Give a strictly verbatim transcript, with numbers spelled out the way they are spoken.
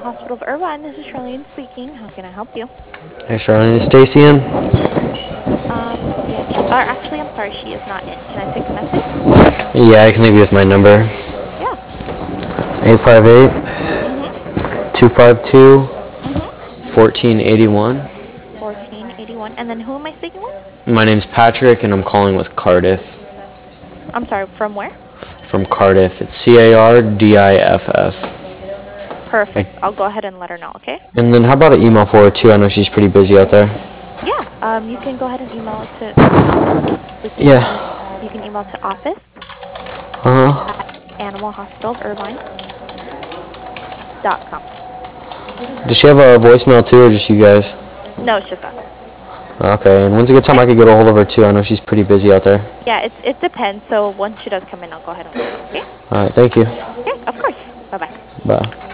Hospital of Irvine. This is Charlene speaking. How can I help you? Hey, Charlene, is Stacy in? Um, yes. Or actually, I'm sorry, she is not in. Can I take a message? Yeah, I can leave you with my number. Yeah. eight five eight, Mhm. two five two, Mhm. fourteen eighty-one. fourteen eighty-one. And then who am I speaking with? My name's Patrick, and I'm calling with Cardiff. I'm sorry, from where? From Cardiff. It's C A R D I F F. Perfect. I'll go ahead and let her know, okay? And then how about an email for her, too? I know she's pretty busy out there. Yeah. Um, you can go ahead and email it to our email, which Yeah. is, you can email to office Uh-huh. at animal hospital of irvine dot com. Does she have a voicemail, too, or just you guys? No, it's just us. Okay, and when's a good time Okay? I could get a hold of her, too? I know she's pretty busy out there. Yeah, it, it depends. So once she does come in, I'll go ahead and let you know, okay? All right, thank you. Okay, of course. Bye-bye. Bye.